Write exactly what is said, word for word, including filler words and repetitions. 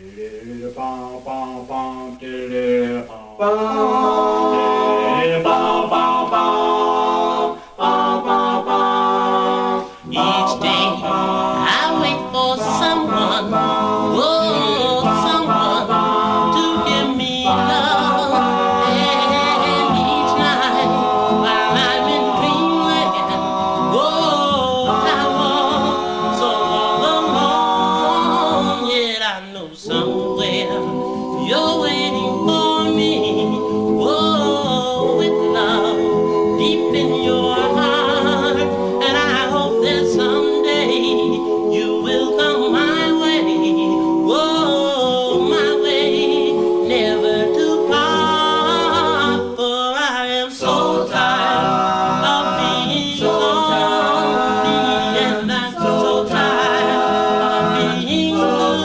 Each day I wait for someone, oh, someone to give me love. And each night while I'm in dreamland, oh, I walk so all alone. Yet I know somewhere you're waiting for